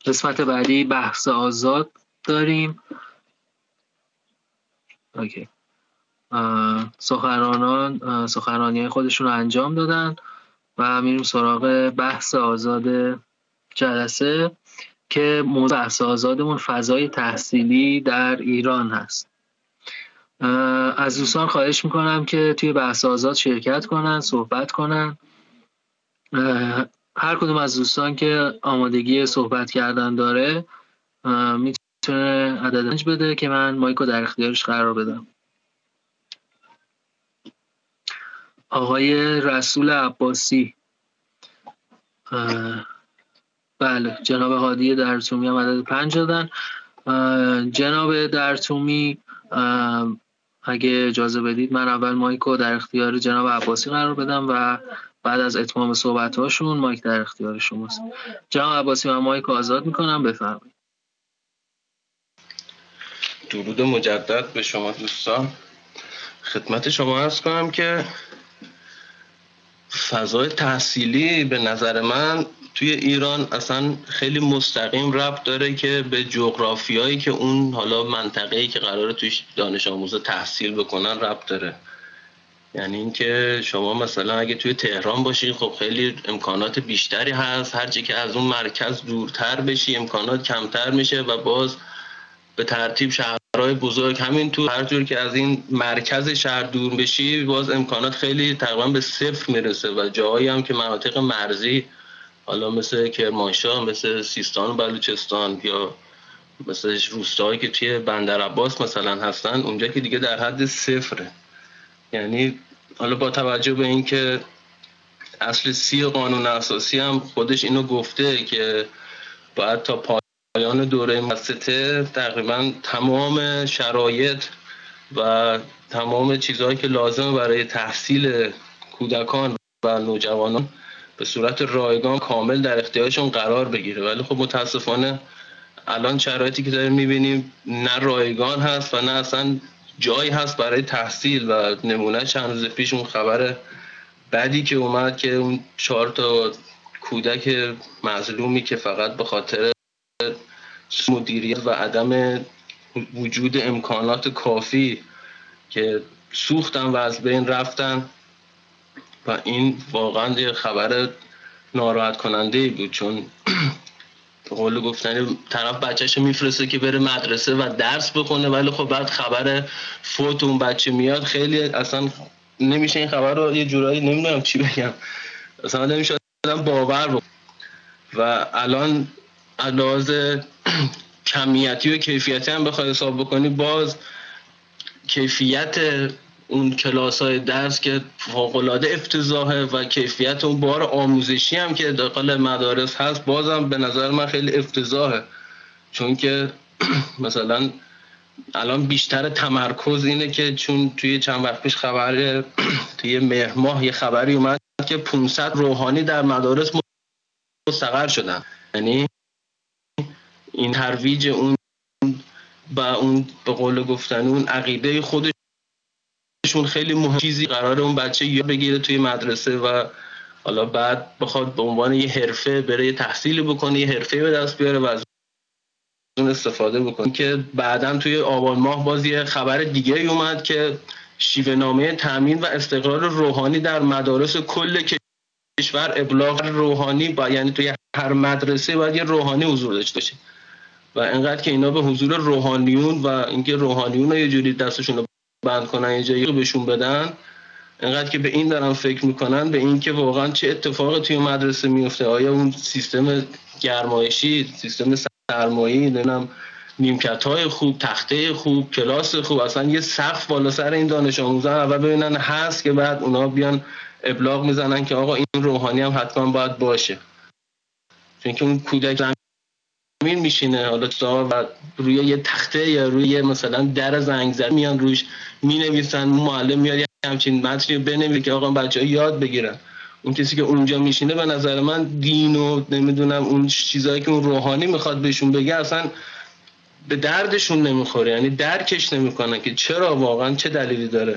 قسمت بعدی بحث آزاد داریم. اوکی. سخنرانان سخنرانی خودشون رو انجام دادن و میریم سراغ بحث آزاد جلسه که موضوع بحث آزادمون فضای تحصیلی در ایران هست. از دوستان خواهش میکنم که توی بحث آزاد شرکت کنن، صحبت کنن. هر کدوم از دوستان که آمادگی صحبت کردن داره میتونه عدد 5 بده که من مایکو در اختیارش قرار بدم. آقای رسول عباسی، بله، جناب هادی درتومی هم عدد 5 دادن. جناب درتومی اگه اجازه بدید من اول مایکو در اختیار جناب عباسی قرار بدم و بعد از اتمام صحبت‌هاشون مایک در اختیار شماست. جناب عباسی من مایکو آزاد میکنم، بفرمایید. درود مجدد به شما دوستان. خدمت شما عرض کنم که فضای تحصیلی به نظر من توی ایران اصلا خیلی مستقیم ربط داره که به جغرافیایی که اون حالا منطقه‌ای که قراره توش دانش آموز تحصیل بکنن ربط داره. یعنی اینکه شما مثلا اگه توی تهران باشی خب خیلی امکانات بیشتری هست، هرچی که از اون مرکز دورتر بشی امکانات کمتر میشه و باز به ترتیب شهرهای بزرگ همین تو هر جور که از این مرکز شهر دور بشی باز امکانات خیلی تقریبا به صفر میرسه و جاهایی هم که مناطق مرزی حالا مثل کرمانشاه، مثل سیستان و بلوچستان یا مثل روستاهایی که توی بندرعباس مثلا هستن اونجا که دیگه در حد صفره. یعنی حالا با توجه به این که اصل 30 قانون اساسی هم خودش اینو گفته که باید تا پایان دوره مدرسه تقریبا تمام شرایط و تمام چیزهایی که لازمه برای تحصیل کودکان و نوجوانان به صورت رایگان کامل در اختیارشون قرار بگیره، ولی خب متاسفانه الان شرایطی که داریم میبینیم نه رایگان هست و نه اصلا جایی هست برای تحصیل و نمونه چند روز پیش اون خبر بعدی که اومد که اون 4 تا کودک مظلومی که فقط به خاطر مدیریت و عدم وجود امکانات کافی که سوختن و از بین رفتن و این واقعا یه خبر ناراحت کننده بود، چون به قول گفتنی طرف بچه‌شو میفرسته که بره مدرسه و درس بخونه ولی خب بعد خبر فوت اون بچه میاد خیلی اصلا نمیشه این خبر رو یه جورایی نمیدونم چی بگم اصلا نمیشه آدم باور بکنه. و الان علاوه کمیتی و کیفیتی هم بخوای حساب بکنی باز کیفیت اون کلاس‌های درس که فوق‌العاده افتضاحه و کیفیت اون بار آموزشی هم که داخل مدارس هست بازم به نظر من خیلی افتضاحه، چون که مثلا الان بیشتر تمرکز اینه که چون توی چند وقت پیش خبر توی مهر ماه یه خبری اومد که 500 روحانی در مدارس مستقر شدن، یعنی این ترویج اون با اون به قول گفتن اون عقیده خودشون خیلی مهم چیزی قراره اون بچه یاد بگیره توی مدرسه و حالا بعد بخواد به عنوان یه حرفه بره تحصیل بکنه، یه حرفه به دست بیاره و از اون استفاده بکنه. که بعداً توی آبان ماه باز یه خبر دیگه اومد که شیوه نامه تامین و استقرار روحانی در مدارس کل کشور ابلاغ روحانی با، یعنی توی هر مدرسه باید یه روحانی حضور داشته باشه و اینقدر که اینا به حضور روحانیون و اینکه روحانیون رو یه جوری دستشون رو بند کنن یه جایی بهشون بدن، اینقدر که به این دارن فکر میکنن به این که واقعا چه اتفاقی توی مدرسه میفته. آیا اون سیستم گرمایشی، سیستم سرمایه‌ای، نمیدونم نیمکت‌های خوب، تخته خوب، کلاس خوب، اصلا یه سقف بالا سر این دانش آموزان اول ببینن هست که بعد اونا بیان ابلاغ میزنن که آقا این روحانی هم حتما باید باشه. چون که اون کودک زمین میشینه حالا و روی یه تخته یا روی مثلا در زنگزده میان روش مینویسن، معلم میاد یه همچین متنی بنویسه که آقا بچه‌ها یاد بگیرن. اون کسی که اونجا میشینه به نظر من دین و نمیدونم اون چیزایی که اون روحانی میخواد بهشون بگه اصلا به دردشون نمیخوره، یعنی درکش نمیکنن که چرا واقعا چه دلیلی داره.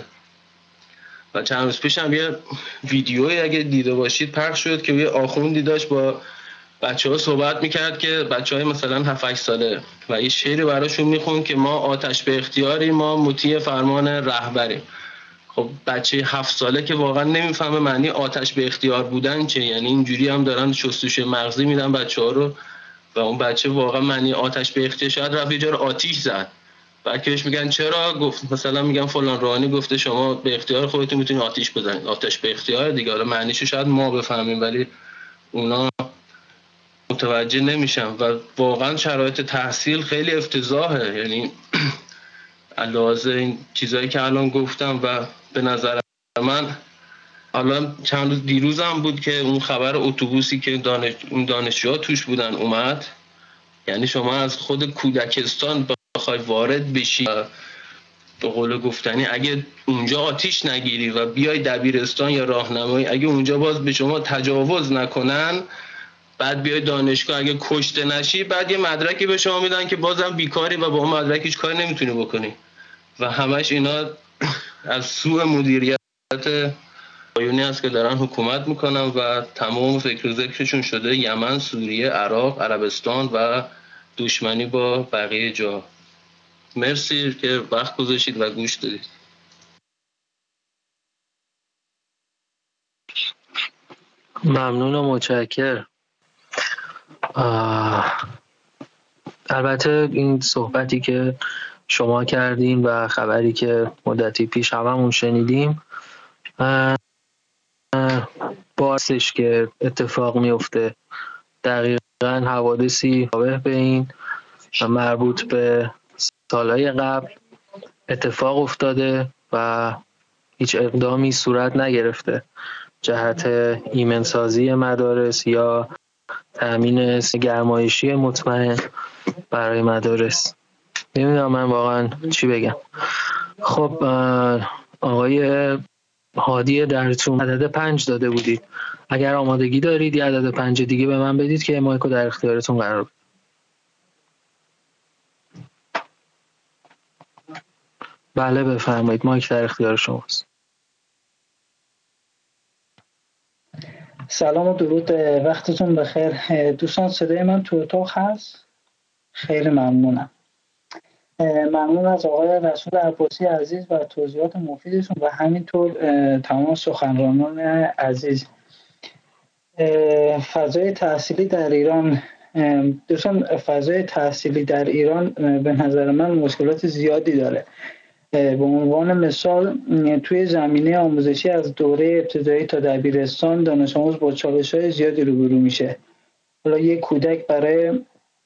و چند روز پیش هم یه ویدیویی اگه دیده باشید پخش شد که یه آخوندی داشت با بچه‌ها صحبت میکرد که بچه‌های مثلا 7-8 ساله و یه شعری براشون میخوند که ما آتش به اختیاری، ما مطیع فرمان رهبریم. خب بچه 7 ساله که واقعا نمیفهمه معنی آتش به اختیار بودن چه، یعنی اینجوری هم دارن شستشوی مغزی میدن بچه‌ها رو و اون بچه واقعا معنی آتش به اختیار شاید رفت یه جا رو آتیش زد. بعد که بهش میگن چرا، گفت مثلا میگن فلان روحانی گفته شما به اختیار خودتون میتونید آتیش بزنید. آتش به اختیار دیگه، حالا معنیشو شاید ما بفهمیم ولی اونا متوجه نمیشن و واقعا شرایط تحصیل خیلی افتضاحه. یعنی علاوه این چیزایی که الان گفتم و به نظر من الان چند روز دیروزم بود که اون خبر اتوبوسی که اون دانشجوها توش بودن اومد. یعنی شما از خود کودکستان بخوای وارد بشی به قول گفتنی اگه اونجا آتیش نگیری و بیای دبیرستان یا راهنمایی، اگه اونجا باز به شما تجاوز نکنن، بعد بیای دانشگاه اگه کشته نشی، بعد یه مدرکی به شما میدن که بازم بیکاری و با اون مدرک هیچ کاری نمیتونی بکنی و همش اینا از سوء مدیریت آیونی هست که دارن حکومت میکنن و تمام فکر و ذکرشون شده یمن، سوریه، عراق، عربستان و دشمنی با بقیه جا. مرسی که وقت گذاشتید و گوش دادید. ممنون و متشکر. البته این صحبتی که شما کردین و خبری که مدتی پیش هممون شنیدیم باعثش که اتفاق میفته. دقیقاً حوادثی شابه به این مربوط به سالهای قبل اتفاق افتاده و هیچ اقدامی صورت نگرفته جهت ایمنسازی مدارس یا تأمین گرمایشی مطمئن برای مدارس. نمیدونم من واقعا چی بگم. خب آقای هادی درتون عدد 5 داده بودید، اگر آمادگی دارید یه عدد 5 دیگه به من بدید که مایکو در اختیارتون قرار بدم. بله بفرمایید، مایک در اختیار شماست. سلام و درود، وقتتون بخیر دوستان. صدای من تو اتاق هست؟ خیلی ممنونم. ممنون از آقای رسول عباسی عزیز و توضیحات مفیدشون و همینطور تمام سخنرانان عزیز. فضای تحصیلی در ایران، دوستان فضای تحصیلی در ایران به نظر من مشکلات زیادی داره. به عنوان مثال توی زمینه آموزشی از دوره ابتدایی تا دبیرستان دانش آموز با چالش‌های زیادی روبرو میشه. حالا یک کودک برای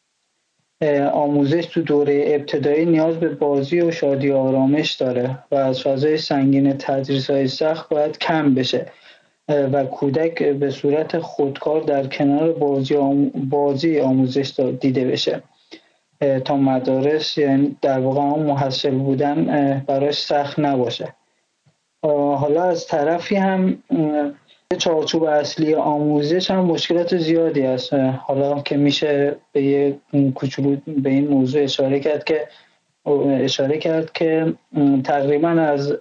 آموزش تو دوره ابتدایی نیاز به بازی و شادی و آرامش داره و از فضای سنگین تدریس‌های سخت باید کم بشه و کودک به صورت خودکار در کنار بازی آموزش دیده بشه تا مدارس، یعنی در واقع اون محصل بودن براش سخت نباشه. حالا از طرفی هم چارچوب اصلی آموزش هم مشکلات زیادی هست. حالا که میشه به یه کوچولو به این موضوع اشاره کرد که تقریبا از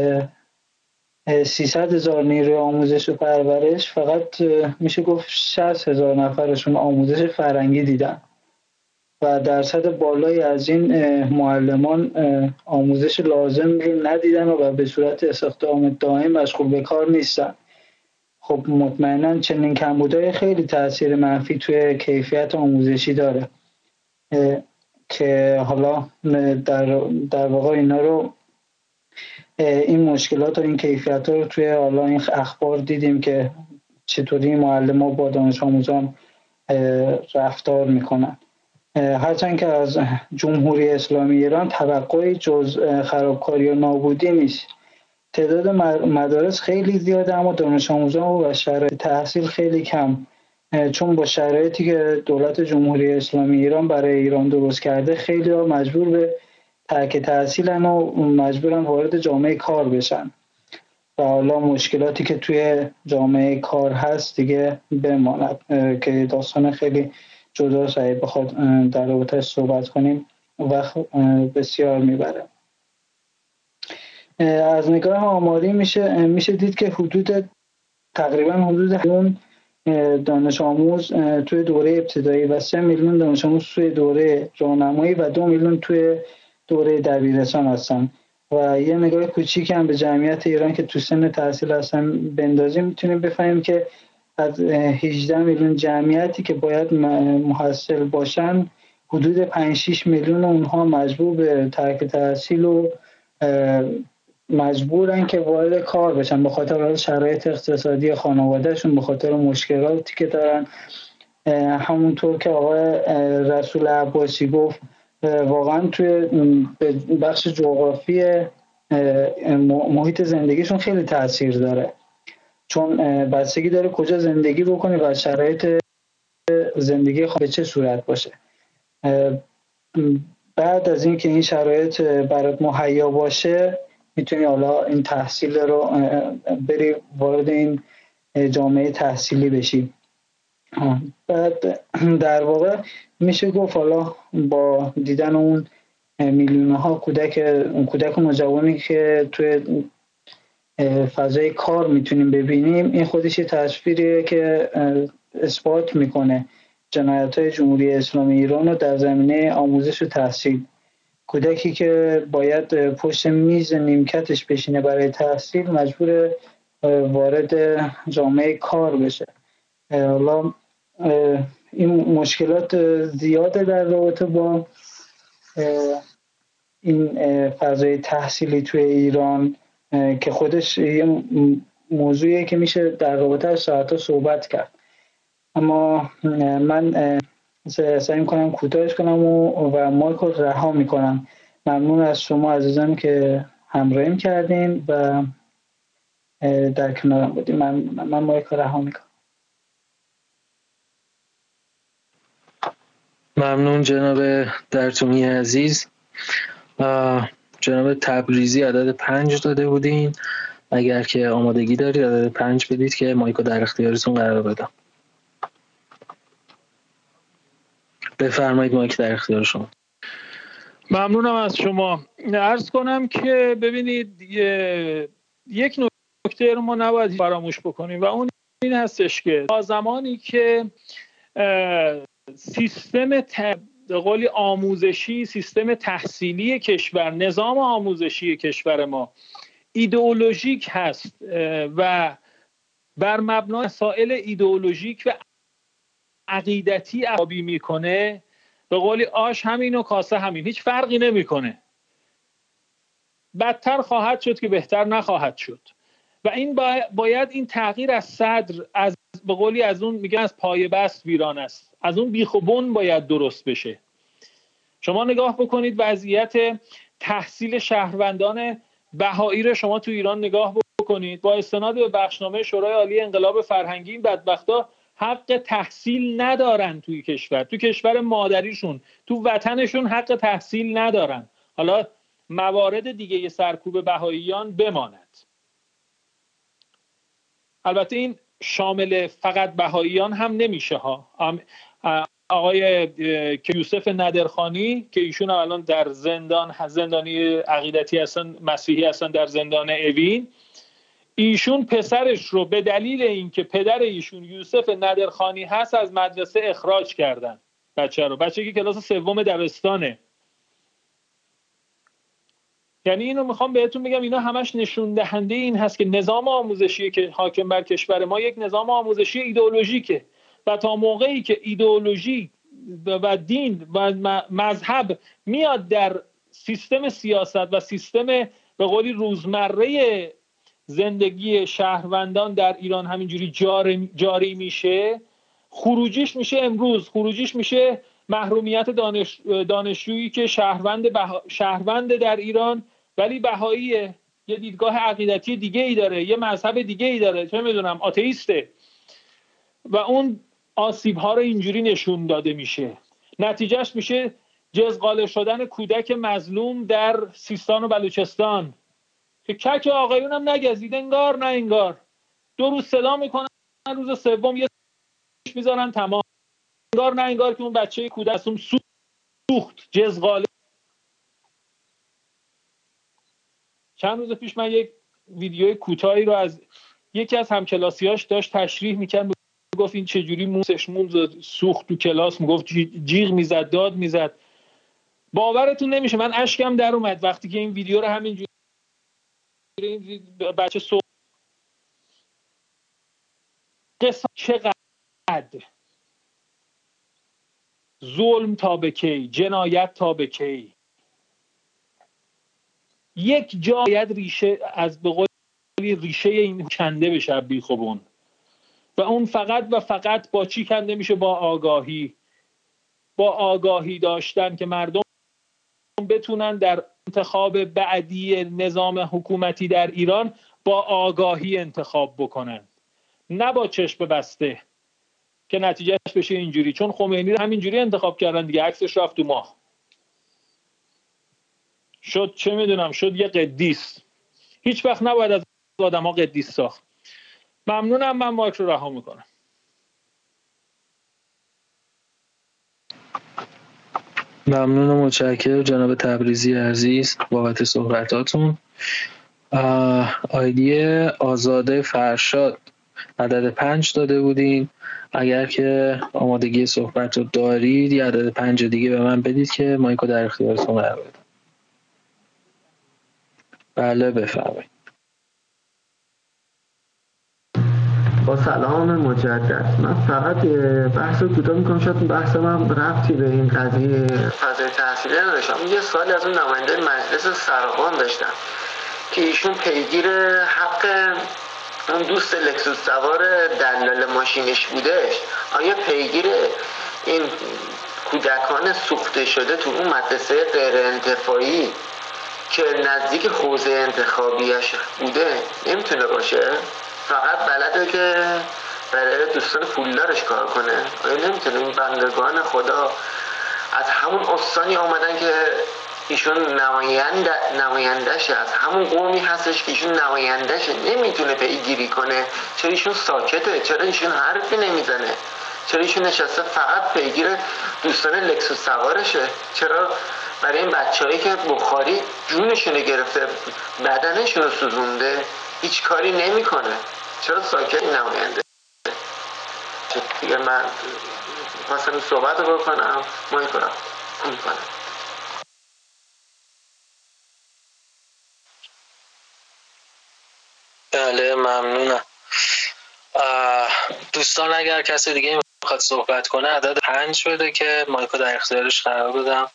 300,000 نیروی آموزش و پرورش فقط میشه گفت 60,000 نفرشون آموزش فرهنگی دیدن و درصد بالایی از این معلمان آموزش لازم رو ندیدن و به صورت استخدام دائم مشغول به کار نیستن. خب مطمئنا چنین کمبودهای خیلی تاثیر منفی توی کیفیت آموزشی داره که حالا در واقع اینا رو، این مشکلات و این کیفیت ها رو توی حالا این اخبار دیدیم که چطوری معلمان با دانش آموزان رفتار میکنن. هرچند که از جمهوری اسلامی ایران توقعی جز خرابکاری و نابودی نیست. تعداد مدارس خیلی زیاده اما دانش آموزان و شرایط تحصیل خیلی کم، چون با شرایطی که دولت جمهوری اسلامی ایران برای ایران درست کرده خیلی ها مجبور به ترک تحصیلن و مجبورن وارد جامعه کار بشن و حالا مشکلاتی که توی جامعه کار هست دیگه بماند که داستان خیلی جدا سعی بخواد در رابطه صحبت کنیم وقت بسیار میبره. از نگاه آماری میشه دید که تقریبا حدود دانش آموز توی دوره ابتدایی و 3 میلیون دانش آموز توی دوره راهنمایی و 2 میلیون توی دوره دبیرستان هستن و یه نگاه کوچیک هم به جمعیت ایران که تو سن تحصیل هستن بندازیم میتونیم بفهمیم که از 18 میلیون جمعیتی که باید محصل باشن حدود 5-6 میلیون اونها مجبور به ترک تحصیل و مجبورن که وارد کار بشن به خاطر شرایط اقتصادی خانوادهشون، به خاطر مشکلاتی که دارن. همونطور که آقای رسول عباسی گفت واقعا توی بخش جغرافی محیط زندگیشون خیلی تاثیر داره، چون بستگی داره کجا زندگی بکنی و شرایط زندگی به چه صورت باشه. بعد از اینکه این شرایط برات مهیا باشه میتونی حالا این تحصیل رو بری وارد این جامعه تحصیلی بشی. بعد در واقع میشه گفت حالا با دیدن اون میلیون ها کودک و نوجوانی که توی فضای کار میتونیم ببینیم، این خودش یه تصویریه که اثبات میکنه جنایت‌های جمهوری اسلامی ایران رو در زمینه آموزش و تحصیل. کودکی که باید پشت میز نیمکتش بشینه برای تحصیل مجبور وارد جامعه کار بشه. حالا این مشکلات زیاده در رابطه با این فضای تحصیلی توی ایران که خودش یه موضوعیه که میشه در رابطه ساعت‌ها صحبت کرد، اما من سعی میکنم کوتاهش کنم و مایک رو رها میکنم. ممنون از شما عزیزان که همراهیم کردین و در کنارم بودیم. من مایک رو رها میکنم. ممنون جناب درتومی عزیز. جناب تبریزی عدد 5 داده بودین، اگر که آمادگی دارید عدد 5 بدید که مایکو در اختیارتون قرار بدم. بفرمایید، مایک در اختیار شما. ممنونم از شما. عرض کنم که ببینید یک نکته رو ما نباید فراموش بکنیم و اون این هستش که تا زمانی که سیستم قولی آموزشی، سیستم تحصیلی کشور، نظام آموزشی کشور ما ایدئولوژیک هست و بر مبنای مسائل ایدئولوژیک و عقیدتی ارزیابی میکنه، به قولی آش همین و کاسه همین، هیچ فرقی نمیکنه. بدتر خواهد شد که بهتر نخواهد شد و این باید این تغییر از صدر، از به قولی از اون میگن از پایه بست ویران است، از اون بیخ و بن باید درست بشه. شما نگاه بکنید وضعیت تحصیل شهروندان بهایی رو شما تو ایران نگاه بکنید. با استناد به بخشنامه شورای عالی انقلاب فرهنگی این بدبختا حق تحصیل ندارن توی کشور، تو کشور مادریشون، تو وطنشون حق تحصیل ندارن. حالا موارد دیگه سرکوب بهاییان بماند. البته این شامل فقط بهاییان هم نمیشه ها. آقای یوسف ندرخانی که ایشون الان در زندانی عقیدتی هستن، مسیحی هستن، در زندان اوین، ایشون پسرش رو به دلیل اینکه پدر ایشون یوسف ندرخانی هست از مدرسه اخراج کردن. بچه که کلاس 3 دبستانه. یعنی اینو میخوام بهتون بگم، اینا همش نشون دهنده این هست که نظام آموزشی که حاکم بر کشور ما یک نظام آموزشی ایدئولوژیکه و تا موقعی که ایدئولوژی و دین و مذهب میاد در سیستم سیاست و سیستم به قولی روزمره زندگی شهروندان در ایران همینجوری جاری میشه، خروجیش میشه امروز، خروجیش میشه محرومیت دانشجویی که شهروند در ایران ولی بهاییه، یه دیدگاه عقیدتی دیگه ای داره، یه مذهب دیگه ای داره، چه میدونم آتئیسته، و اون آسیب ها رو اینجوری نشون داده میشه. نتیجهش میشه جزغاله شدن کودک مظلوم در سیستان و بلوچستان که کک آقایون هم نگزید، انگار نه انگار. 2 روز صدا میکنن، روز سوم یه میذارن تمام. انگار نه انگار که اون بچه کودکم سوخت، جزغاله. چند روز پیش من یک ویدیو کوتاهی رو از یکی از همکلاسیاش داشت تشریح میکرد، میگفت این چجوری موسش موند سوخت تو کلاس، میگفت جیغ میزد، داد میزد. باورتون نمیشه من اشکم در اومد وقتی که این ویدیو رو همینجوری بچه صحبت قصه چقدر ظلم تا به کی، جنایت تا به کی. یک جا باید ریشه از به قولی ریشه این کنده بشه بیخوبون و اون فقط و فقط با چی کنده میشه؟ با آگاهی، با آگاهی داشتن که مردم بتونن در انتخاب بعدی نظام حکومتی در ایران با آگاهی انتخاب بکنن، نه با چشم بسته که نتیجهش بشه اینجوری. چون خمینی رو همینجوری انتخاب کردن دیگه، عکسش رفت تو ماه، شد چه میدونم شد یه قدیس. هیچ وقت نباید از آدم ها قدیس ساخت. ممنونم، من مایک رو رها میکنم. ممنون و متشکرم جناب تبریزی عزیز بابت صحبتاتون. آیدی آزاده فرشاد عدد 5 داده بودین، اگر که آمادگی صحبت رو دارید یه عدد 5 دیگه به من بدید که مایکو در اختیارتون قرار بدم. بله بفرمایید. با سلام مجدد. من فقط بحث رو کوتاه میکنم، شاید بحث من ربطی به این قضیه فضای تحصیلی نداشتم. یه سوالی از اون نماینده مجلس سربان داشتم که ایشون پیگیر حق اون دوست لکسوس سوار دلال ماشینش بودش، آیا پیگیر این کودکان سوخته شده تو اون مدرسه غیر انتفاعی که نزدیک حوزه انتخابیش بوده نمیتونه باشه؟ فقط بلده که برای دوستان پولدارش کار کنه. آیا نمیتونه این بندگان خدا از همون استانی آمدن که ایشون نمایندشه، از همون قومی هستش که ایشون نمایندشه، نمیتونه پیگیری کنه؟ چرا ایشون ساکته؟ چرا ایشون حرفی نمیزنه؟ چرا ایشون نشسته فقط پیگیر دوستان لکسوس سوارشه؟ چرا برای این بچه‌هایی که بخاری جونشونو گرفته، بدنشونو سوزونده، هیچ کاری نمیکنه؟ چرا ساکت نماینده؟ دیگه من مثلا صحبت رو بکنم ما میکنم. بله ممنونم. دوستان اگر کسی دیگه میخواد صحبت کنه عدد 5 بده که مایکو در اختیارش قرار بدم.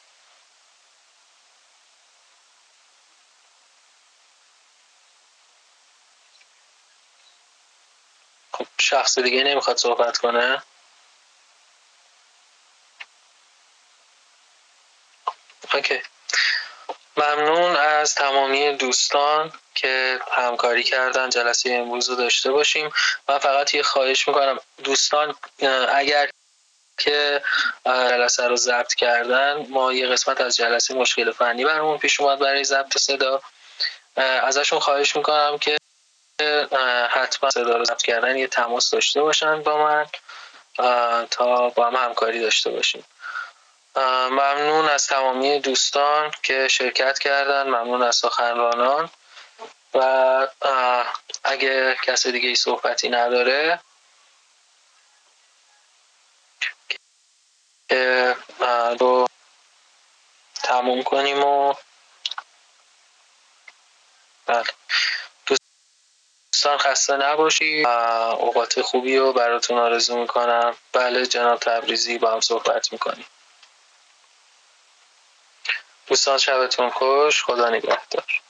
خب شخص دیگه نمیخواد صحبت کنه؟ اوکی. ممنون از تمامی دوستان که همکاری کردن جلسه امروز رو داشته باشیم. من فقط یه خواهش میکنم دوستان، اگر که جلسه رو ضبط کردن، ما یه قسمت از جلسه مشکل فنی برامون پیش اومد برای ضبط صدا، ازشون خواهش میکنم که حتما صدا رو ضبط کردن یه تماس داشته باشن با من تا با هم همکاری داشته باشیم. ممنون از تمامی دوستان که شرکت کردن، ممنون از سخنرانان و اگه کسی دیگه ای صحبتی نداره که رو تموم کنیم و بله. دوستان خسته نباشید، اوقات خوبی رو براتون آرزو میکنم. بله جناب تبریزی با هم صحبت میکنیم. دوستان شبتون خوش، خدا نگهدار.